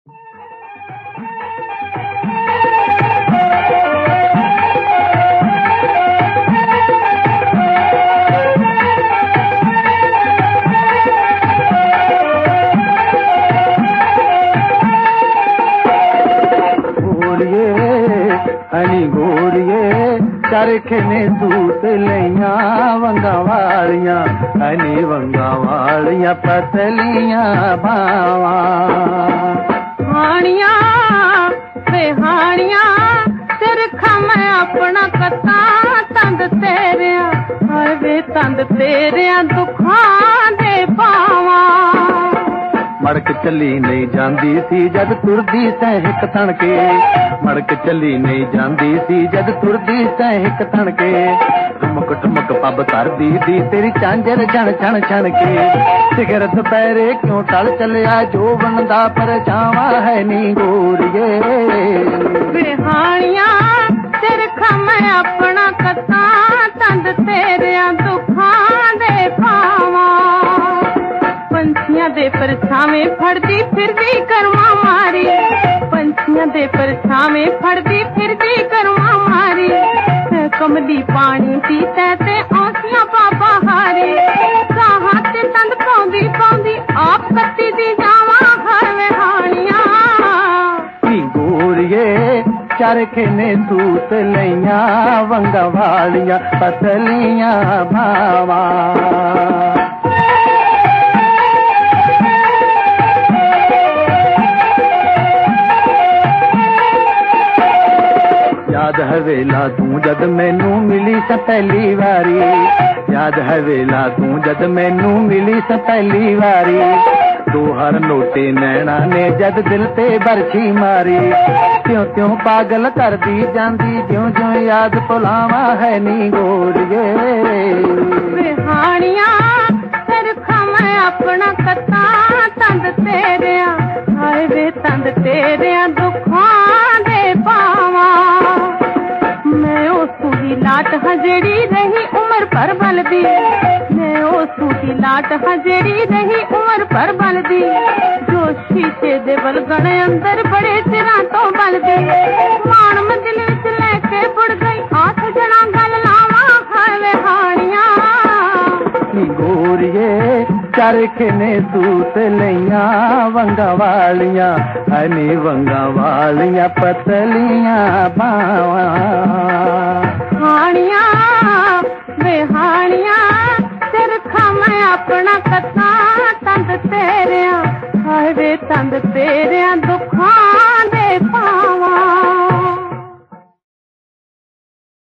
हनी गोरिए चरखे ने सूत लिया वंगा वालियां हनी वंगा वालियां पतलियां भावा हानिया बेहानिया सिरखा मैं अपना कता तंद तेरिया हवे तंद तेरिया दुखां दे पावा मड़क चली नहीं जांदी सी जद तुरदी सहक तणके मड़क चली नहीं जांदी सी जद तुरदी सहक तणके ठुमक ठुमक पब करदी दी तेरी झांझर छण छण छण के सिगर दुपहरे क्यों टल चलिया जो बनदा पर जावा है नी गोरिए बेहानिया सिरखा मैं अपना कता तंद तेरिया दुखां दे पावा पंछियां दे परछावे फड़दी फिरदी करवा मारी पंछियां दे परछावे फड़दी फिरदी करवा मारी कमली पानी पीते ते औसियां पापा हारी कहाँ ते तंद पौंदी पौंदी आप कत्ती दी जावा हर वेहानिया गोरिए चरखे ने सूत लिया वंगा वालियां पतलियां भावा याद है वेला तू जद मैनू मिली स पहली वारी याद है वेला तू जद मैनू मिली स पहली वारी दो हर नोटे नैना ने जद दिल ते बरछी मारी त्यों त्यों पागल कर दी जांदी ज्यों ज्यों याद भुलावा है नी गोरिए बेहानिया सिरखा मैं अपना कता तंद तेरिया हाय वे तंद तेरिया दुखां दे पावा मैं ओ सूही लाट हजेड़ी रही उम्र पर बलदी मैं ओ सूही लाट हजेड़ी रही उम्र पर बलदी जो शीशे दे बलगण अंदर बड़े चिरां तो बलदी मान मैं दिल विच लेके बुड़ गई आठ जना गल लावा हाय वेहानिया गोरिए चरखे ने सूत लिया वंगा वालियां हनी वंगा वालियां पतलियां भावा हानिया बेहानिया सिरखा मैं अपना कता तंद तेरिया हाय वे तंद तेरिया दुखां दे